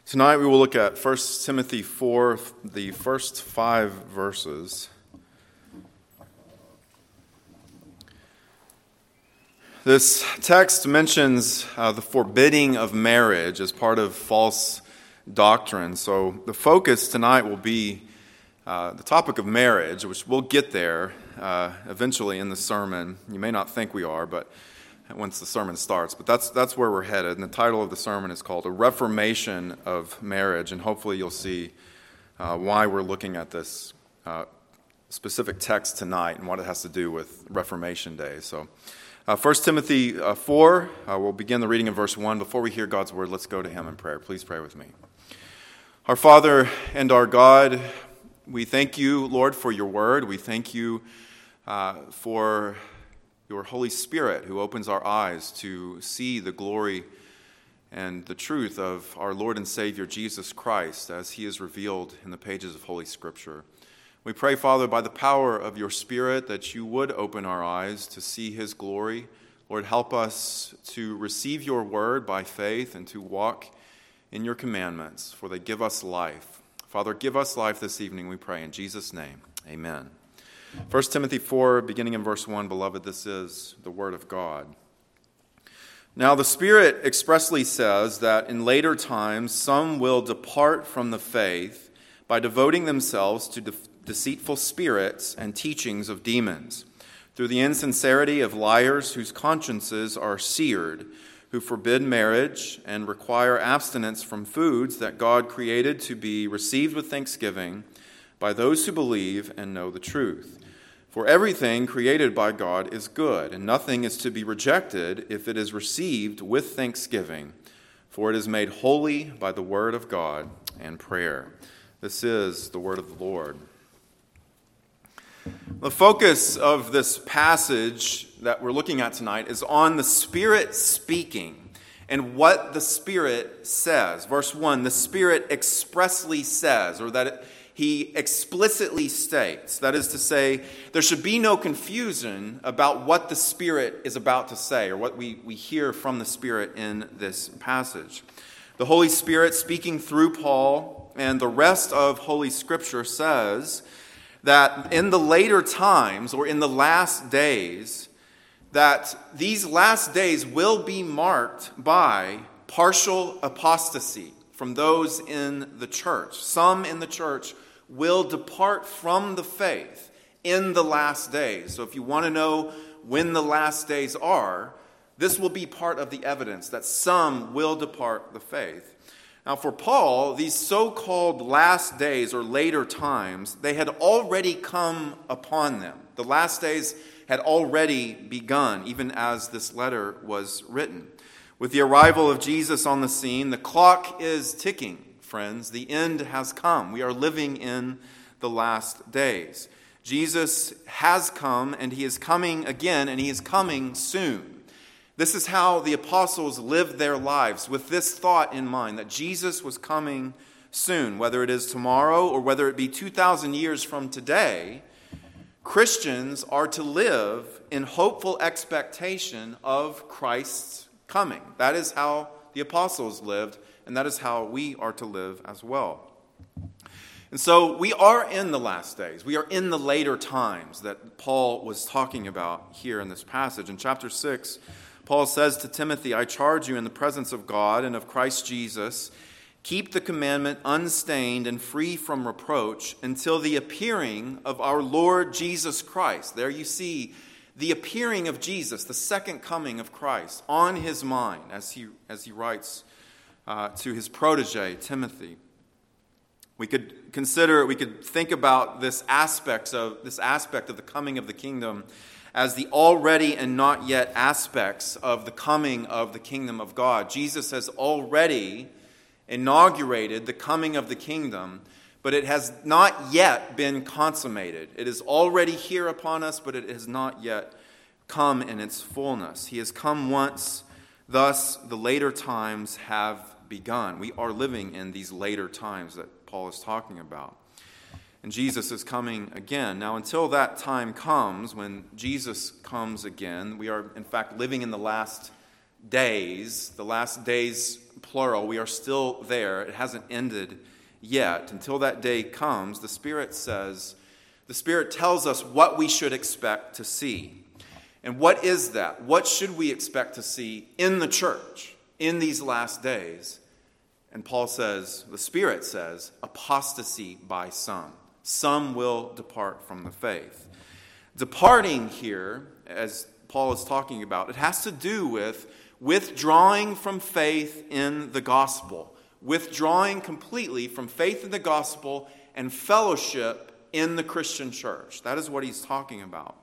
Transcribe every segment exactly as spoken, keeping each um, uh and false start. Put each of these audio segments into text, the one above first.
Tonight we will look at First Timothy four, the first five verses. This text mentions uh, the forbidding of marriage as part of false doctrine. So the focus tonight will be uh, the topic of marriage, which we'll get there uh, eventually in the sermon. You may not think we are, but once the sermon starts. But that's that's where we're headed. And the title of the sermon is called A Reformation of Marriage. And hopefully you'll see uh, why we're looking at this uh, specific text tonight and what it has to do with Reformation Day. So uh, First Timothy uh, four, uh, we'll begin the reading in verse one. Before we hear God's word, let's go to him in prayer. Please pray with me. Our Father and our God, we thank you, Lord, for your word. We thank you uh, for your Holy Spirit, who opens our eyes to see the glory and the truth of our Lord and Savior Jesus Christ as he is revealed in the pages of Holy Scripture. We pray, Father, by the power of your Spirit, that you would open our eyes to see his glory. Lord, help us to receive your word by faith and to walk in your commandments, for they give us life. Father, give us life this evening, we pray. In Jesus' name, amen. First Timothy four, beginning in verse one, beloved, this is the word of God. Now the Spirit expressly says that in later times some will depart from the faith by devoting themselves to de- deceitful spirits and teachings of demons, through the insincerity of liars whose consciences are seared, who forbid marriage and require abstinence from foods that God created to be received with thanksgiving by those who believe and know the truth. For everything created by God is good, and nothing is to be rejected if it is received with thanksgiving, for it is made holy by the word of God and prayer. This is the word of the Lord. The focus of this passage that we're looking at tonight is on the Spirit speaking and what the Spirit says. Verse one, the Spirit expressly says, or that it, he explicitly states, that is to say, there should be no confusion about what the Spirit is about to say or what we, we hear from the Spirit in this passage. The Holy Spirit speaking through Paul and the rest of Holy Scripture says that in the later times or in the last days, that these last days will be marked by partial apostasy from those in the church. Some in the church will depart from the faith in the last days. So if you want to know when the last days are, this will be part of the evidence that some will depart the faith. Now for Paul, these so-called last days or later times, they had already come upon them. The last days had already begun, even as this letter was written. With the arrival of Jesus on the scene, the clock is ticking. Friends, the end has come. We are living in the last days. Jesus has come, and he is coming again, and he is coming soon. This is how the apostles lived their lives, with this thought in mind, that Jesus was coming soon. Whether it is tomorrow or whether it be two thousand years from today, Christians are to live in hopeful expectation of Christ's coming. That is how the apostles lived, and that is how we are to live as well. And so we are in the last days. We are in the later times that Paul was talking about here in this passage. In chapter six, Paul says to Timothy, I charge you in the presence of God and of Christ Jesus, keep the commandment unstained and free from reproach until the appearing of our Lord Jesus Christ. There you see the appearing of Jesus, the second coming of Christ, on his mind as he, as he writes Uh, to his protege, Timothy. We could consider, we could think about this aspect of this aspect of the coming of the kingdom as the already and not yet aspects of the coming of the kingdom of God. Jesus has already inaugurated the coming of the kingdom, but it has not yet been consummated. It is already here upon us, but it has not yet come in its fullness. He has come once, thus the later times have begun. We are living in these later times that Paul is talking about. And Jesus is coming again. Now, until that time comes, when Jesus comes again, we are in fact living in the last days. The last days plural. We are still there. It hasn't ended yet. Until that day comes, the Spirit says, the Spirit tells us what we should expect to see. And what is that? What should we expect to see in the church in these last days? And Paul says, the Spirit says, apostasy by some. Some will depart from the faith. Departing here, as Paul is talking about, it has to do with withdrawing from faith in the gospel. Withdrawing completely from faith in the gospel and fellowship in the Christian church. That is what he's talking about.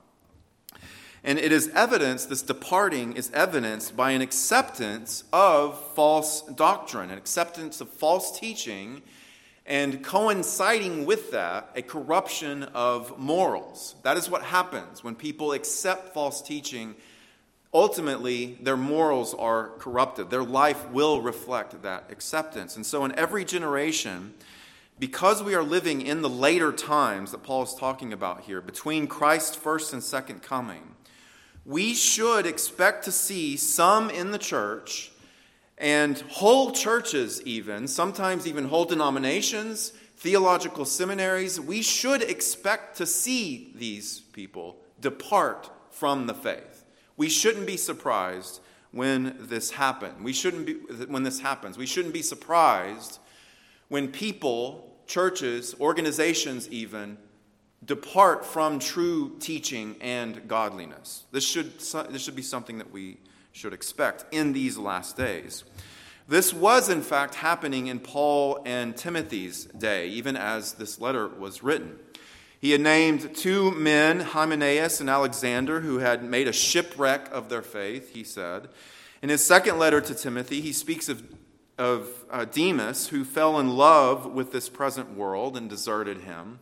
And it is evidence, this departing is evidenced by an acceptance of false doctrine, an acceptance of false teaching, and coinciding with that, a corruption of morals. That is what happens when people accept false teaching. Ultimately, their morals are corrupted. Their life will reflect that acceptance. And so in every generation, because we are living in the later times that Paul is talking about here, between Christ's first and second coming, we should expect to see some in the church, and whole churches even, sometimes even whole denominations, theological seminaries, we should expect to see these people depart from the faith. We shouldn't be surprised when this happens. We shouldn't be when this happens. We shouldn't be surprised when people, churches, organizations even, depart from true teaching and godliness. This should, this should be something that we should expect in these last days. This was, in fact, happening in Paul and Timothy's day, even as this letter was written. He had named two men, Hymenaeus and Alexander, who had made a shipwreck of their faith, he said. In his second letter to Timothy, he speaks of, of uh, Demas, who fell in love with this present world and deserted him.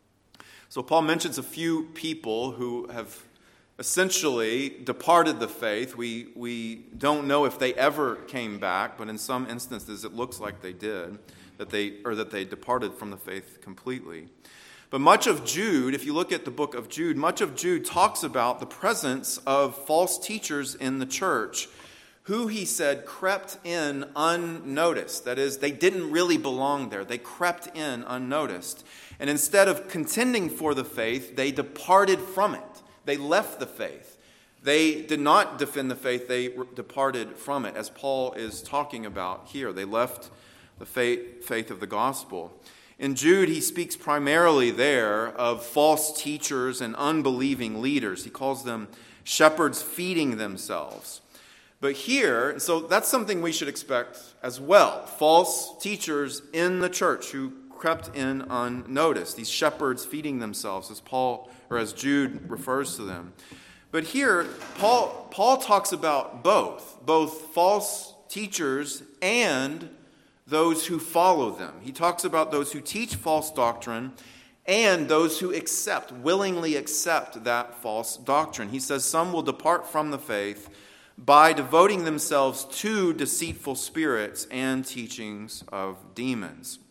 So Paul mentions a few people who have essentially departed the faith. We, we don't know if they ever came back, but in some instances it looks like they did, that they or that they departed from the faith completely. But much of Jude, if you look at the book of Jude, much of Jude talks about the presence of false teachers in the church who, he said, crept in unnoticed. That is, they didn't really belong there. They crept in unnoticed. And instead of contending for the faith, they departed from it. They left the faith. They did not defend the faith. They departed from it, as Paul is talking about here. They left the faith, faith of the gospel. In Jude, he speaks primarily there of false teachers and unbelieving leaders. He calls them shepherds feeding themselves. But here, so that's something we should expect as well. False teachers in the church who crept in unnoticed. These shepherds feeding themselves, as Paul or as Jude refers to them. But here, Paul, Paul talks about both, both false teachers and those who follow them. He talks about those who teach false doctrine and those who accept, willingly accept that false doctrine. He says some will depart from the faith by devoting themselves to deceitful spirits and teachings of demons.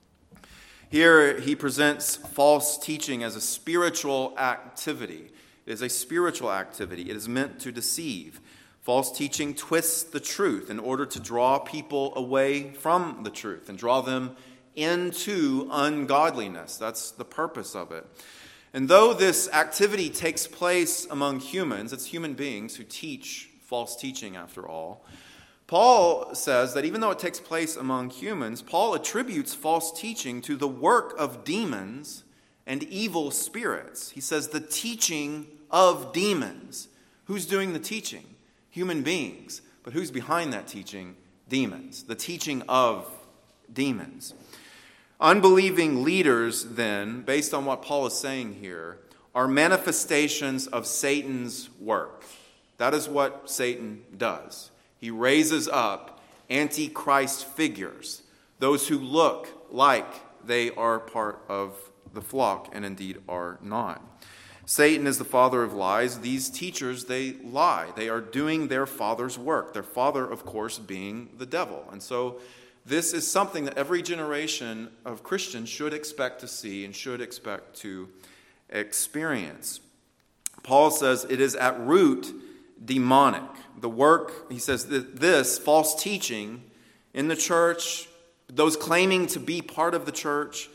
Here he presents false teaching as a spiritual activity. It is a spiritual activity. It is meant to deceive. False teaching twists the truth in order to draw people away from the truth and draw them into ungodliness. That's the purpose of it. And though this activity takes place among humans, it's human beings who teach false teaching after all, Paul says that even though it takes place among humans, Paul attributes false teaching to the work of demons and evil spirits. He says the teaching of demons. Who's doing the teaching? Human beings. But who's behind that teaching? Demons. The teaching of demons. Unbelieving leaders, then, based on what Paul is saying here, are manifestations of Satan's work. That is what Satan does. He raises up antichrist figures, those who look like they are part of the flock and indeed are not. Satan is the father of lies. These teachers, they lie. They are doing their father's work. Their father, of course, being the devil. And so this is something that every generation of Christians should expect to see and should expect to experience. Paul says it is at root demonic. The work, he says, that this false teaching in the church, those claiming to be part of the church,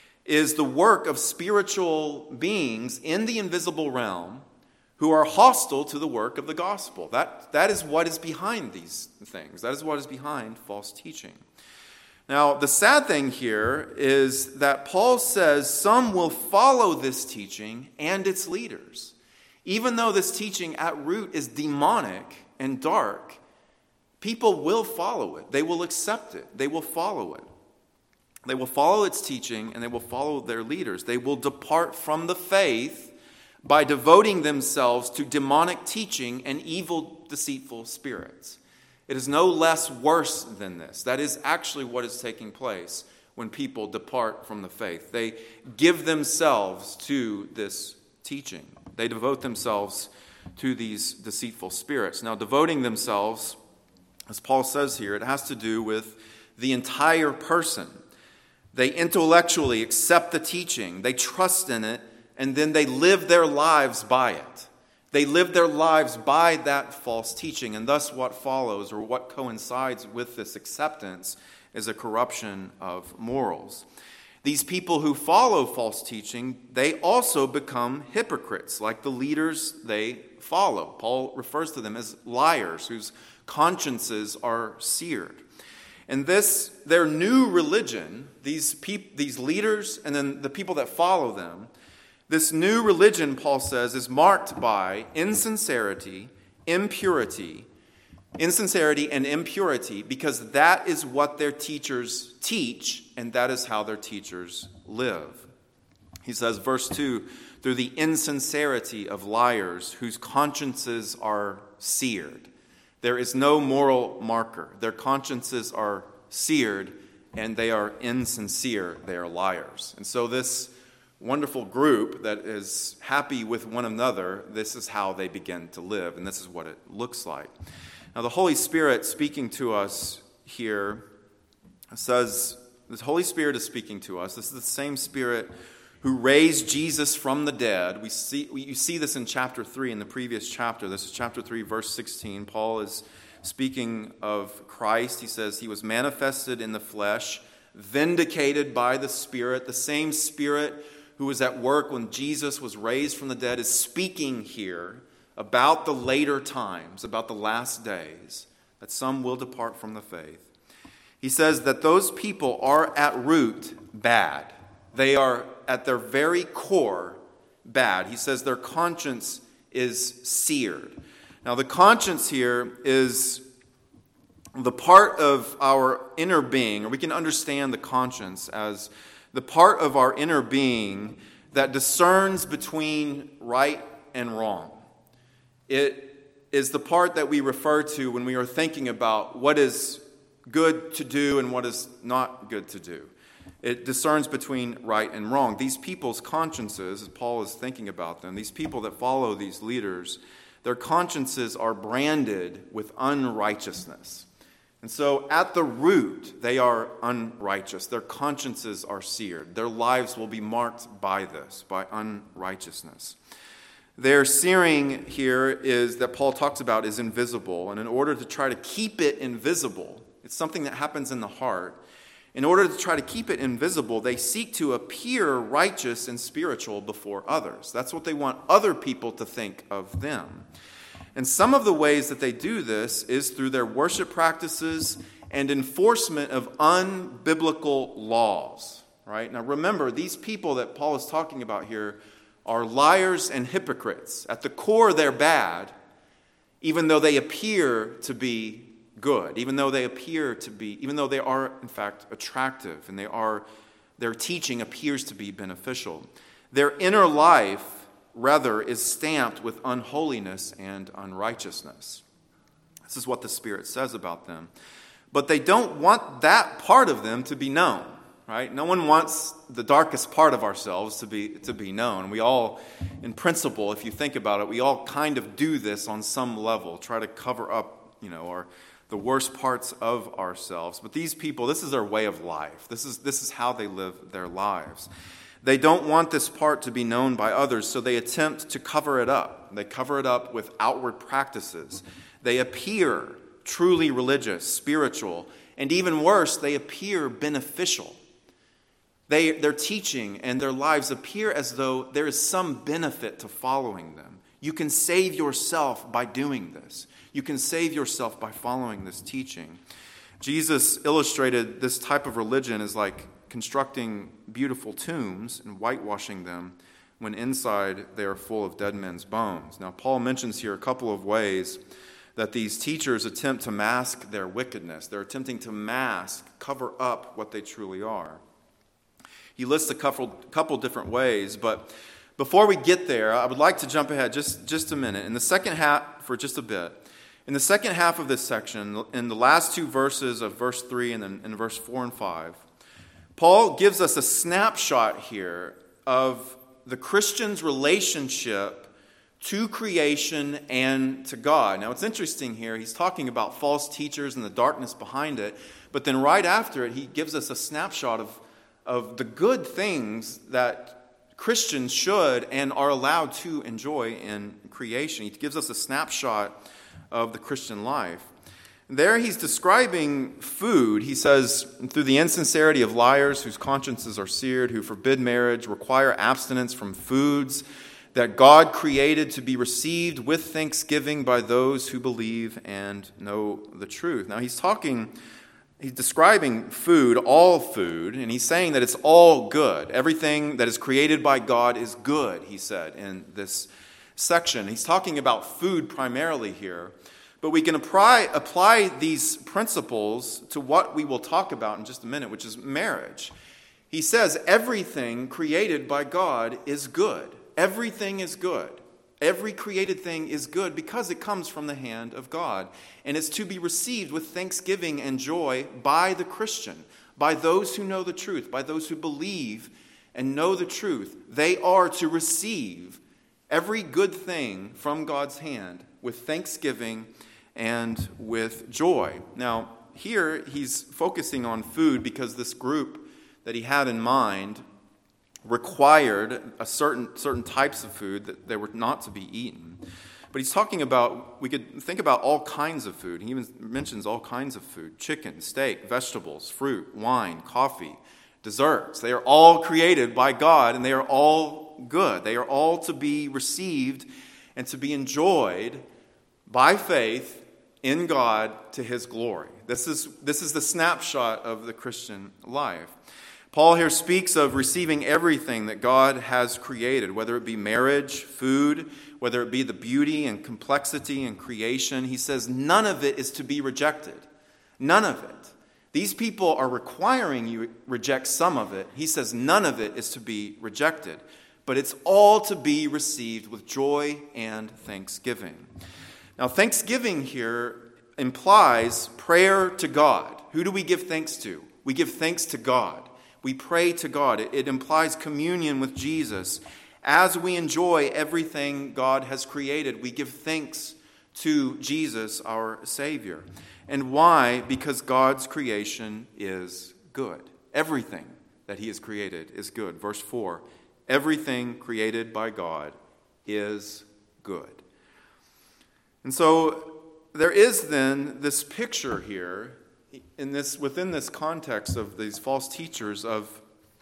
is the work of spiritual beings in the invisible realm who are hostile to the work of the gospel. That, that is what is behind these things. That is what is behind false teaching. Now, the sad thing here is that Paul says some will follow this teaching and its leaders. Even though this teaching at root is demonic and dark, people will follow it. They will accept it. They will follow it. They will follow its teaching and they will follow their leaders. They will depart from the faith by devoting themselves to demonic teaching and evil, deceitful spirits. It is no less worse than this. That is actually what is taking place when people depart from the faith. They give themselves to this teaching. They devote themselves to these deceitful spirits. Now, devoting themselves, as Paul says here, it has to do with the entire person. They intellectually accept the teaching, they trust in it, and then they live their lives by it. They live their lives by that false teaching, and thus what follows, or what coincides with this acceptance, is a corruption of morals. These people who follow false teaching, they also become hypocrites, like the leaders they follow. Paul refers to them as liars, whose consciences are seared. And this, their new religion, these peop, these leaders and then the people that follow them, this new religion, Paul says, is marked by insincerity, impurity, insincerity and impurity, because that is what their teachers teach, and that is how their teachers live. He says, verse two, through the insincerity of liars whose consciences are seared. There is no moral marker. Their consciences are seared, and they are insincere. They are liars. And so this wonderful group that is happy with one another, this is how they begin to live, and this is what it looks like. Now, the Holy Spirit speaking to us here says, the Holy Spirit is speaking to us. This is the same Spirit who raised Jesus from the dead. We see, we, you see this in chapter three, in the previous chapter. This is chapter three, verse sixteen. Paul is speaking of Christ. He says, he was manifested in the flesh, vindicated by the Spirit. The same Spirit who was at work when Jesus was raised from the dead is speaking here about the later times, about the last days, that some will depart from the faith. He says that those people are at root bad. They are at their very core bad. He says their conscience is seared. Now, the conscience here is the part of our inner being, or we can understand the conscience as the part of our inner being that discerns between right and wrong. It is the part that we refer to when we are thinking about what is good to do and what is not good to do. It discerns between right and wrong. These people's consciences, as Paul is thinking about them, these people that follow these leaders, their consciences are branded with unrighteousness. And so at the root, they are unrighteous. Their consciences are seared. Their lives will be marked by this, by unrighteousness. Their searing here is that Paul talks about is invisible. And in order to try to keep it invisible, it's something that happens in the heart. In order to try to keep it invisible, they seek to appear righteous and spiritual before others. That's what they want other people to think of them. And some of the ways that they do this is through their worship practices and enforcement of unbiblical laws. Right? Now remember, these people that Paul is talking about here are liars and hypocrites. At the core, they're bad, even though they appear to be good, even though they appear to be, even though they are, in fact, attractive, and they are, their teaching appears to be beneficial. Their inner life, rather, is stamped with unholiness and unrighteousness. This is what the Spirit says about them. But they don't want that part of them to be known, right? No one wants the darkest part of ourselves to be to be known. We all, in principle, if you think about it, we all kind of do this on some level, try to cover up, you know, our the worst parts of ourselves. But these people, this is their way of life. This is this is how they live their lives. They don't want this part to be known by others, so they attempt to cover it up. They cover it up with outward practices. They appear truly religious, spiritual, and even worse, they appear beneficial. They, their teaching and their lives appear as though there is some benefit to following them. You can save yourself by doing this. You can save yourself by following this teaching. Jesus illustrated this type of religion as like constructing beautiful tombs and whitewashing them when inside they are full of dead men's bones. Now, Paul mentions here a couple of ways that these teachers attempt to mask their wickedness. They're attempting to mask, cover up what they truly are. He lists a couple, couple different ways, but before we get there, I would like to jump ahead just, just a minute. In the second half, for just a bit, in the second half of this section, in the last two verses of verse three and then in verse four and five, Paul gives us a snapshot here of the Christian's relationship to creation and to God. Now, it's interesting here. He's talking about false teachers and the darkness behind it, but then right after it, he gives us a snapshot of of the good things that Christians should and are allowed to enjoy in creation. He gives us a snapshot of the Christian life. There he's describing food. He says, through the insincerity of liars whose consciences are seared, who forbid marriage, require abstinence from foods that God created to be received with thanksgiving by those who believe and know the truth. Now he's talking He's describing food, all food, and he's saying that it's all good. Everything that is created by God is good, he said in this section. He's talking about food primarily here, but we can apply, apply these principles to what we will talk about in just a minute, which is marriage. He says everything created by God is good. Everything is good. Every created thing is good because it comes from the hand of God. And it's to be received with thanksgiving and joy by the Christian, by those who know the truth, by those who believe and know the truth. They are to receive every good thing from God's hand with thanksgiving and with joy. Now, here he's focusing on food because this group that he had in mind required a certain certain types of food that they were not to be eaten. But he's talking about, we could think about all kinds of food. He even mentions all kinds of food: chicken, steak, vegetables, fruit, wine, coffee, desserts. They are all created by God, and they are all good. They are all to be received and to be enjoyed by faith in God to his glory. This is, this is the snapshot of the Christian life. Paul here speaks of receiving everything that God has created, whether it be marriage, food, whether it be the beauty and complexity and creation. He says none of it is to be rejected. None of it. These people are requiring you reject some of it. He says none of it is to be rejected, but it's all to be received with joy and thanksgiving. Now, thanksgiving here implies prayer to God. Who do we give thanks to? We give thanks to God. We pray to God. It, it implies communion with Jesus. As we enjoy everything God has created, we give thanks to Jesus, our Savior. And why? Because God's creation is good. Everything that he has created is good. Verse four, everything created by God is good. And so there is then this picture here in this, within this context of these false teachers of,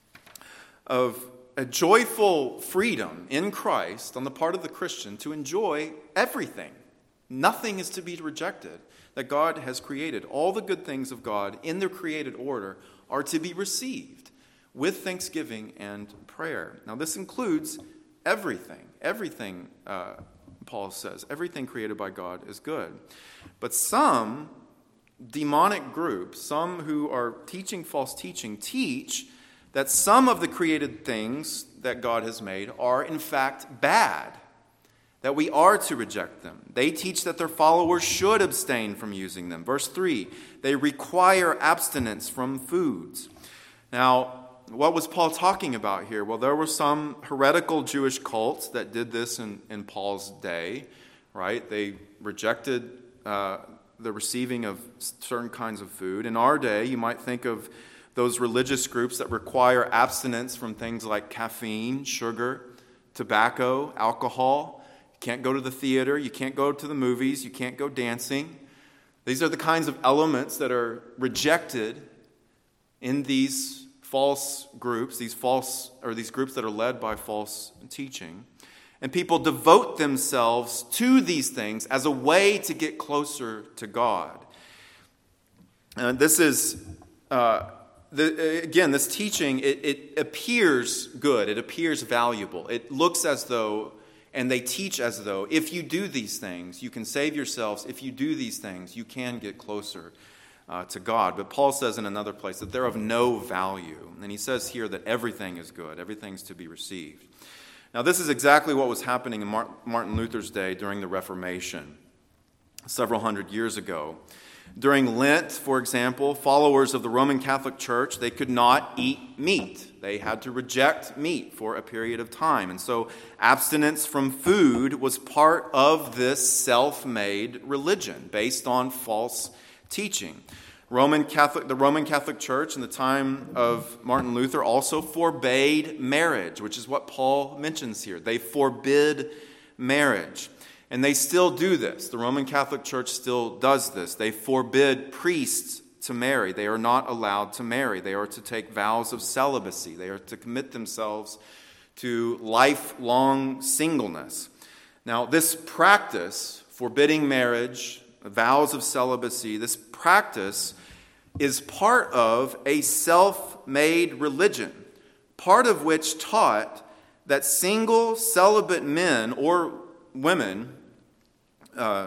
of a joyful freedom in Christ on the part of the Christian to enjoy everything. Nothing is to be rejected that God has created. All the good things of God in their created order are to be received with thanksgiving and prayer. Now this includes everything. Everything, uh, Paul says, everything created by God is good. But some demonic groups, some who are teaching false teaching, teach that some of the created things that God has made are in fact bad, that we are to reject them. They teach that their followers should abstain from using them. Verse three, they require abstinence from foods. Now, what was Paul talking about here? Well, there were some heretical Jewish cults that did this in, in Paul's day, right? They rejected uh, the receiving of certain kinds of food. In our day, you might think of those religious groups that require abstinence from things like caffeine, sugar, tobacco, alcohol. You can't go to the theater. You can't go to the movies. You can't go dancing. These are the kinds of elements that are rejected in these false groups, these false or these groups that are led by false teaching. And people devote themselves to these things as a way to get closer to God. And this is, uh, the, again, this teaching, it, it appears good. It appears valuable. It looks as though, and they teach as though, if you do these things, you can save yourselves. If you do these things, you can get closer uh, to God. But Paul says in another place that they're of no value. And he says here that everything is good. Everything's to be received. Now, this is exactly what was happening in Martin Luther's day during the Reformation, several hundred years ago. During Lent, for example, followers of the Roman Catholic Church, they could not eat meat. They had to reject meat for a period of time. And so abstinence from food was part of this self-made religion based on false teaching. Roman Catholic, the Roman Catholic Church in the time of Martin Luther also forbade marriage, which is what Paul mentions here. They forbid marriage. And they still do this. The Roman Catholic Church still does this. They forbid priests to marry. They are not allowed to marry. They are to take vows of celibacy. They are to commit themselves to lifelong singleness. Now, this practice, forbidding marriage, vows of celibacy, this practice is part of a self-made religion, part of which taught that single celibate men or women, uh,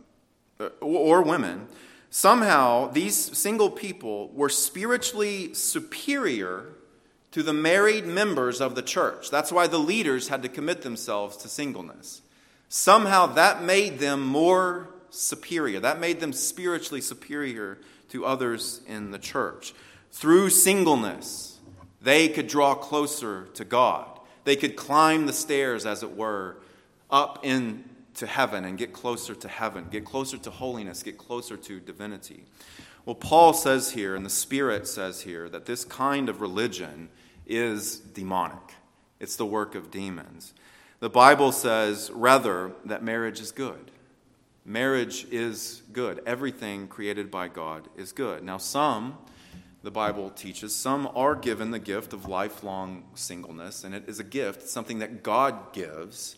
or women, somehow these single people were spiritually superior to the married members of the church. That's why the leaders had to commit themselves to singleness. Somehow that made them more superior. That made them spiritually superior to others in the church. Through singleness, they could draw closer to God. They could climb the stairs, as it were, up into heaven and get closer to heaven, get closer to holiness, get closer to divinity. Well, Paul says here, and the Spirit says here, that this kind of religion is demonic. It's the work of demons. The Bible says, rather, that marriage is good. Marriage is good. Everything created by God is good. Now, some, the Bible teaches, some are given the gift of lifelong singleness, and it is a gift, something that God gives.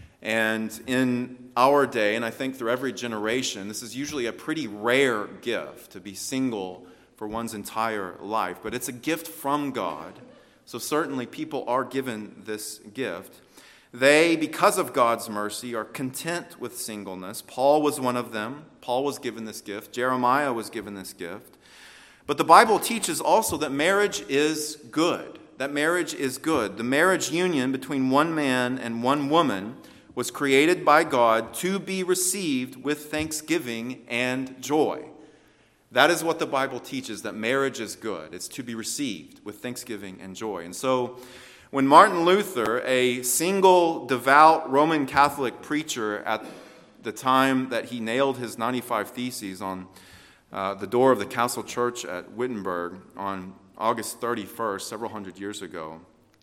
And in our day, and I think through every generation, this is usually a pretty rare gift to be single for one's entire life. But it's a gift from God. So certainly people are given this gift. They, because of God's mercy, are content with singleness. Paul was one of them. Paul was given this gift. Jeremiah was given this gift. But the Bible teaches also that marriage is good. That marriage is good. The marriage union between one man and one woman was created by God to be received with thanksgiving and joy. That is what the Bible teaches, that marriage is good. It's to be received with thanksgiving and joy. And so, when Martin Luther, a single devout Roman Catholic preacher at the time that he nailed his ninety-five Theses on uh, the door of the Castle Church at Wittenberg on August thirty-first, several hundred years ago,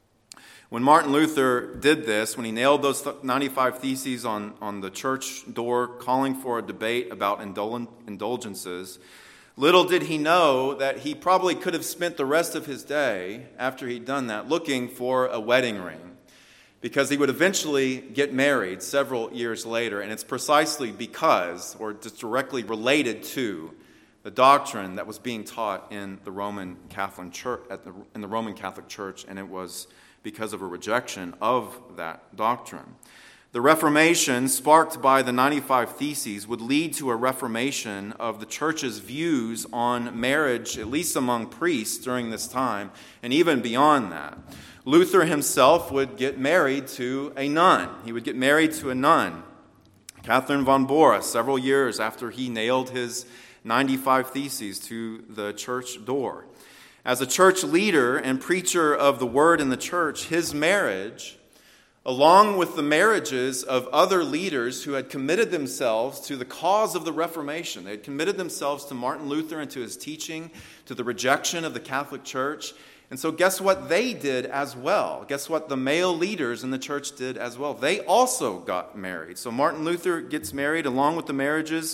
when Martin Luther did this, when he nailed those ninety-five Theses on, on the church door, calling for a debate about indul- indulgences, little did he know that he probably could have spent the rest of his day, after he'd done that, looking for a wedding ring. Because he would eventually get married several years later, and it's precisely because, or just directly related to, the doctrine that was being taught in the Roman Catholic Church, at the, in the Roman Catholic Church, and it was because of a rejection of that doctrine. The Reformation, sparked by the ninety-five Theses, would lead to a reformation of the church's views on marriage, at least among priests during this time, and even beyond that. Luther himself would get married to a nun. He would get married to a nun, Catherine von Bora, several years after he nailed his ninety-five Theses to the church door. As a church leader and preacher of the word in the church, his marriage, along with the marriages of other leaders who had committed themselves to the cause of the Reformation. They had committed themselves to Martin Luther and to his teaching, to the rejection of the Catholic Church. And so guess what they did as well? Guess what the male leaders in the church did as well? They also got married. So Martin Luther gets married along with the marriages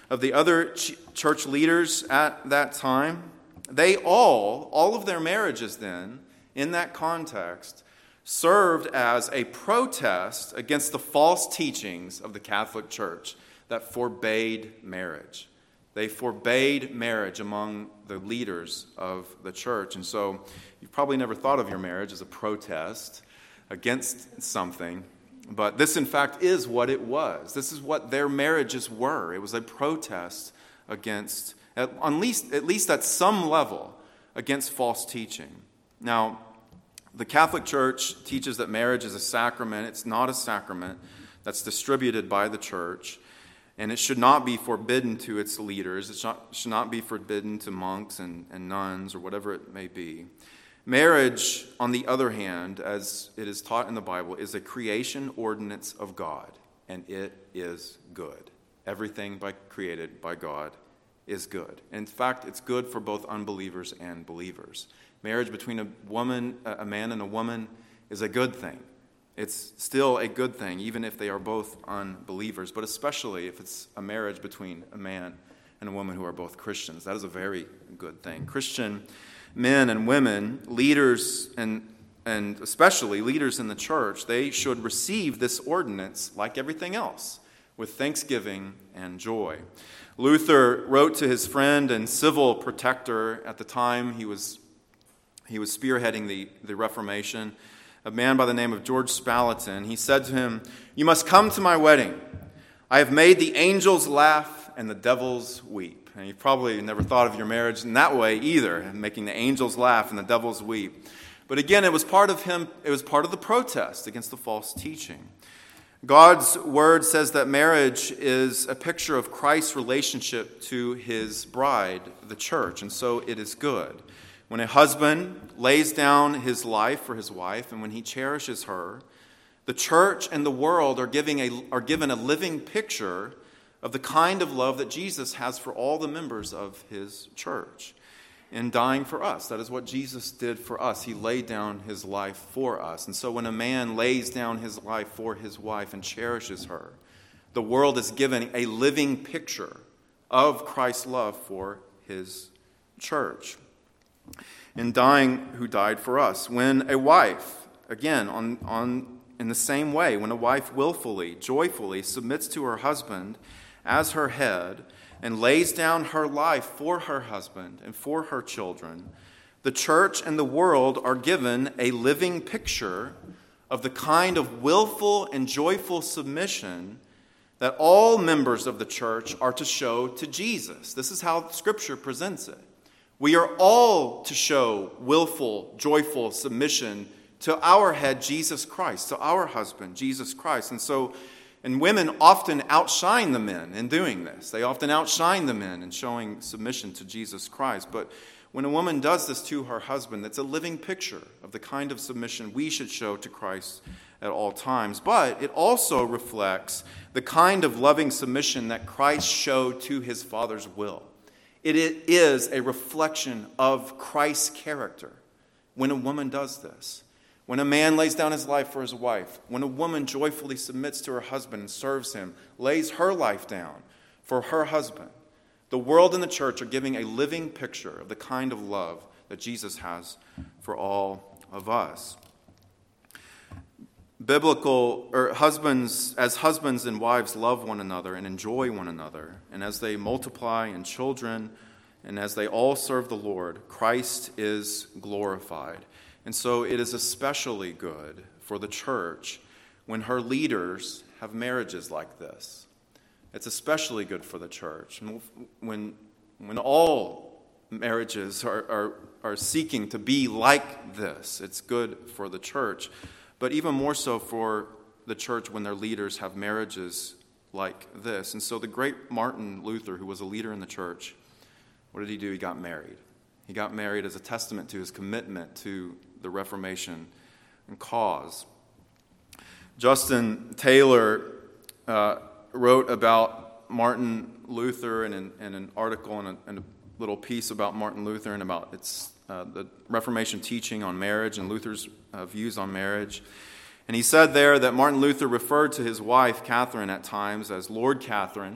of the other ch- church leaders at that time, they all, all of their marriages then, in that context, served as a protest against the false teachings of the Catholic Church that forbade marriage. They forbade marriage among the leaders of the church. And so you've probably never thought of your marriage as a protest against something. But this, in fact, is what it was. This is what their marriages were. It was a protest against, at, at least, at least at some level, against false teaching. Now, the Catholic Church teaches that marriage is a sacrament. It's not a sacrament that's distributed by the church. And it should not be forbidden to its leaders. It should not, should not be forbidden to monks and, and nuns or whatever it may be. Marriage, on the other hand, as it is taught in the Bible, is a creation ordinance of God, and it is good. Everything by, created by God is good. In fact, it's good for both unbelievers and believers. Marriage between a woman, a man and a woman is a good thing. It's still a good thing, even if they are both unbelievers, but especially if it's a marriage between a man and a woman who are both Christians. That is a very good thing. Christian men and women, leaders, and, and especially leaders in the church, they should receive this ordinance like everything else, with thanksgiving and joy. Luther wrote to his friend and civil protector at the time he was, he was spearheading the, the Reformation, a man by the name of George Spalatin. He said to him, "You must come to my wedding. I have made the angels laugh and the devils weep." And you've probably never thought of your marriage in that way either, making the angels laugh and the devils weep. But again, it was part of him, it was part of the protest against the false teaching. God's word says that marriage is a picture of Christ's relationship to his bride, the church, and so it is good. When a husband lays down his life for his wife and when he cherishes her, the church and the world are giving a, are given a living picture of the kind of love that Jesus has for all the members of his church in dying for us. That is what Jesus did for us. He laid down his life for us. And so when a man lays down his life for his wife and cherishes her, the world is given a living picture of Christ's love for his church. In dying, who died for us. When a wife, again, on, on in the same way, when a wife willfully, joyfully submits to her husband as her head and lays down her life for her husband and for her children, the church and the world are given a living picture of the kind of willful and joyful submission that all members of the church are to show to Jesus. This is how Scripture presents it. We are all to show willful, joyful submission to our head, Jesus Christ, to our husband, Jesus Christ. And so, and women often outshine the men in doing this. They often outshine the men in showing submission to Jesus Christ. But when a woman does this to her husband, it's a living picture of the kind of submission we should show to Christ at all times. But it also reflects the kind of loving submission that Christ showed to his Father's will. It is a reflection of Christ's character when a woman does this. When a man lays down his life for his wife, when a woman joyfully submits to her husband and serves him, lays her life down for her husband, the world and the church are giving a living picture of the kind of love that Jesus has for all of us. Biblical or husbands, as husbands and wives love one another and enjoy one another, and as they multiply in children, and as they all serve the Lord, Christ is glorified. And so it is especially good for the church when her leaders have marriages like this. It's especially good for the church when when all marriages are, are, are seeking to be like this. It's good for the church. But even more so for the church when their leaders have marriages like this. And so the great Martin Luther, who was a leader in the church, what did he do? He got married. He got married as a testament to his commitment to the Reformation and cause. Justin Taylor uh, wrote about Martin Luther in an, in an article and a, and a little piece about Martin Luther and about its Uh, the Reformation teaching on marriage and Luther's uh, views on marriage. And he said there that Martin Luther referred to his wife, Catherine, at times as Lord Catherine,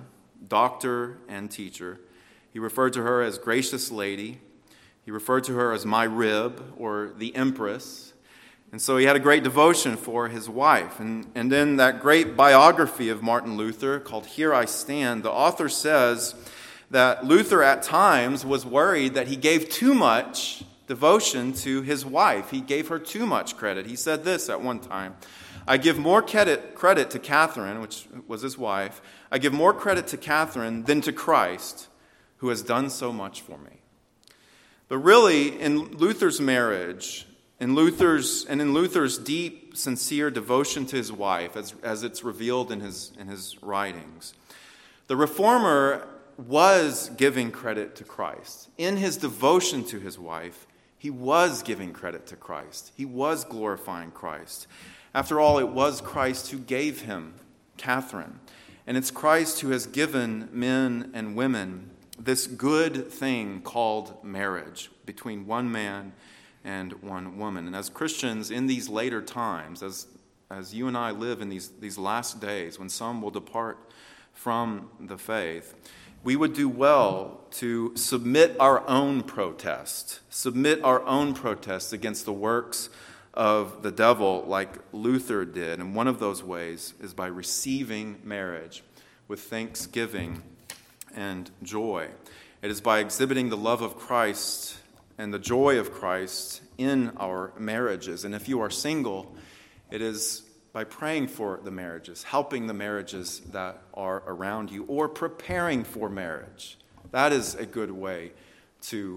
doctor and teacher. He referred to her as gracious lady. He referred to her as my rib, or the empress. And so he had a great devotion for his wife. And, and then that great biography of Martin Luther called Here I Stand, the author says that Luther at times was worried that he gave too much devotion to his wife. He gave her too much credit. He said this at one time: I give more credit, credit to Catherine, which was his wife, I give more credit to Catherine than to Christ, who has done so much for me. But really, in Luther's marriage, in Luther's and in Luther's deep, sincere devotion to his wife, as, as it's revealed in his, in his writings, the Reformer was giving credit to Christ. In his devotion to his wife, he was giving credit to Christ. He was glorifying Christ. After all, it was Christ who gave him Catherine. And it's Christ who has given men and women this good thing called marriage between one man and one woman. And as Christians in these later times, as, as you and I live in these, these last days when some will depart from the faith, we would do well to submit our own protest, submit our own protest against the works of the devil like Luther did. And one of those ways is by receiving marriage with thanksgiving and joy. It is by exhibiting the love of Christ and the joy of Christ in our marriages. And if you are single, it is by praying for the marriages, helping the marriages that are around you, or preparing for marriage. That is a good way to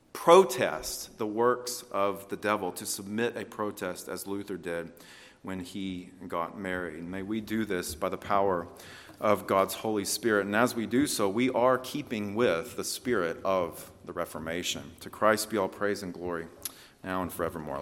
protest the works of the devil, to submit a protest as Luther did when he got married. May we do this by the power of God's Holy Spirit. And as we do so, we are keeping with the spirit of the Reformation. To Christ be all praise and glory, now and forevermore.